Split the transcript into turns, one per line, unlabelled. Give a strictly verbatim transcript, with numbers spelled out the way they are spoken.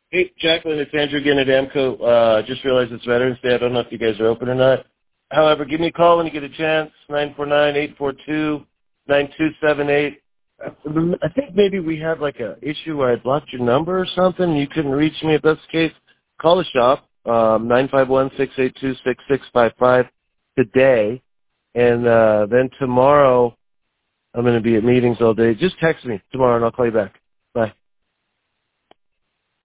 Hey, Jacqueline, it's Andrew again at AMCO. Uh, just realized it's Veterans Day. I don't know if you guys are open or not. However, give me a call when you get a chance, nine four nine, eight four two, nine two seven eight. I think maybe we had like a issue where I blocked your number or something and you couldn't reach me. If that's the case, call the shop, um, nine five one, six eight two, six six five five today. And uh, then tomorrow I'm going to be at meetings all day. Just text me tomorrow and I'll call you back.